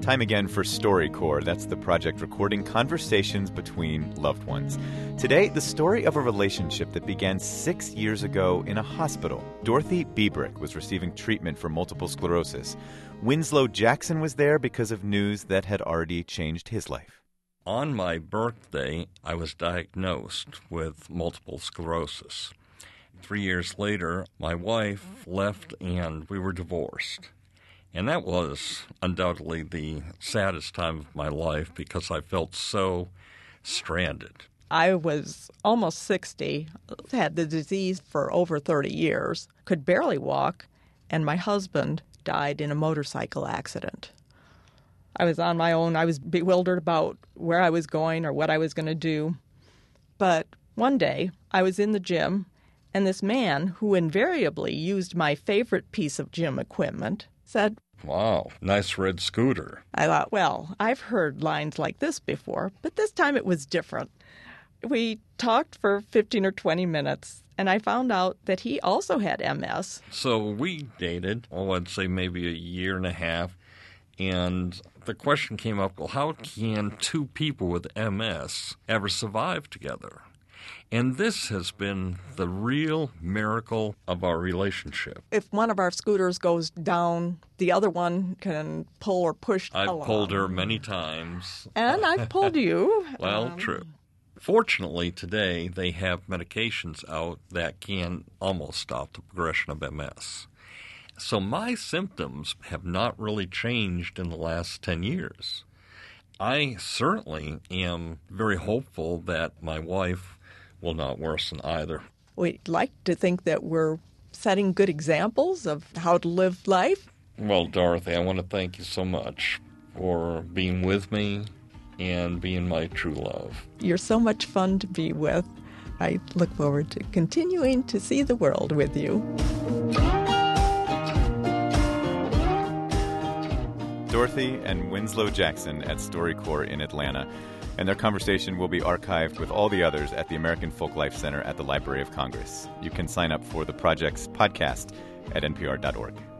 Time again for StoryCorps. That's the project recording conversations between loved ones. Today, the story of a relationship that began 6 years ago in a hospital. Dorothy Biebrick was receiving treatment for multiple sclerosis. Winslow Jackson was there because of news that had already changed his life. On my birthday, I was diagnosed with multiple sclerosis. 3 years later, my wife left and we were divorced. And that was undoubtedly the saddest time of my life because I felt so stranded. I was almost 60, had the disease for over 30 years, could barely walk, and my husband died in a motorcycle accident. I was on my own. I was bewildered about where I was going or what I was going to do. But one day, I was in the gym, and this man, who invariably used my favorite piece of gym equipment, said, "Wow, nice red scooter." I thought, well, I've heard lines like this before, but this time it was different. We talked for 15 or 20 minutes, and I found out that he also had MS. So we dated, I'd say maybe a year and a half, and the question came up, well, how can two people with MS ever survive together? And this has been the real miracle of our relationship. If one of our scooters goes down, the other one can pull or push along. I've pulled her many times. And I've pulled you. Well, true. Fortunately, today, they have medications out that can almost stop the progression of MS. So my symptoms have not really changed in the last 10 years. I certainly am very hopeful that my wife will not worsen either. We'd like to think that we're setting good examples of how to live life. Well, Dorothy, I want to thank you so much for being with me and being my true love. You're so much fun to be with. I look forward to continuing to see the world with you. Dorothy and Winslow Jackson at StoryCorps in Atlanta. And their conversation will be archived with all the others at the American Folklife Center at the Library of Congress. You can sign up for the project's podcast at npr.org.